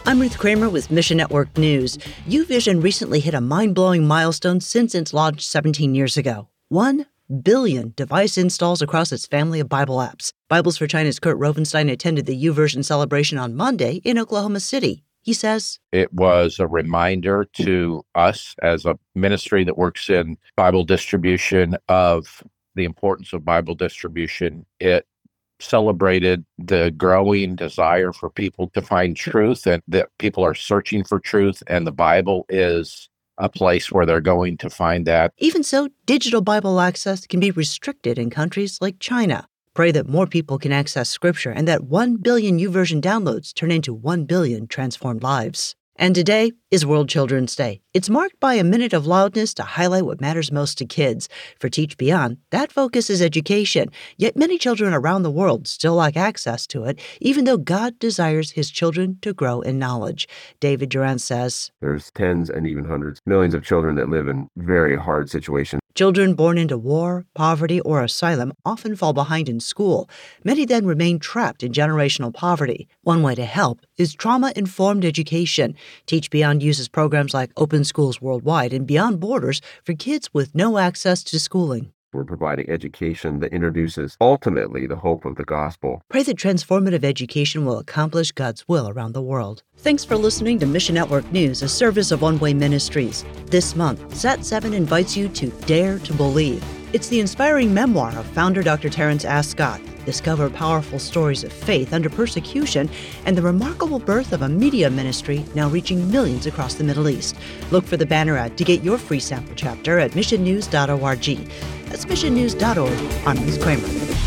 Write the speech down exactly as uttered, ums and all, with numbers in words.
I'm Ruth Kramer with Mission Network News. YouVision recently hit a mind-blowing milestone since its launch seventeen years ago. One billion device installs across its family of Bible apps. Bibles for China's Kurt Rovenstein attended the YouVersion celebration on Monday in Oklahoma City. He says, it was a reminder to us as a ministry that works in Bible distribution of the importance of Bible distribution. It celebrated the growing desire for people to find truth and that people are searching for truth, and the Bible is a place where they're going to find that. Even so, digital Bible access can be restricted in countries like China. Pray that more people can access Scripture and that one billion YouVersion downloads turn into one billion transformed lives. And today is World Children's Day. It's marked by a minute of loudness to highlight what matters most to kids. For Teach Beyond, that focus is education, yet many children around the world still lack access to it, even though God desires his children to grow in knowledge. David Durant says, there's tens and even hundreds, millions of children that live in very hard situations. Children born into war, poverty, or asylum often fall behind in school. Many then remain trapped in generational poverty. One way to help is trauma-informed education. Teach Beyond uses programs like Open Schools Worldwide and Beyond Borders for kids with no access to schooling. We're providing education that introduces ultimately the hope of the gospel. Pray that transformative education will accomplish God's will around the world. Thanks for listening to Mission Network News, a service of One Way Ministries. This month, Sat seven invites you to Dare to Believe. It's the inspiring memoir of founder Doctor Terrence Ascott. Discover powerful stories of faith under persecution and the remarkable birth of a media ministry now reaching millions across the Middle East. Look for the banner ad to get your free sample chapter at mission news dot org. That's mission news dot org. I'm Ruth Kramer.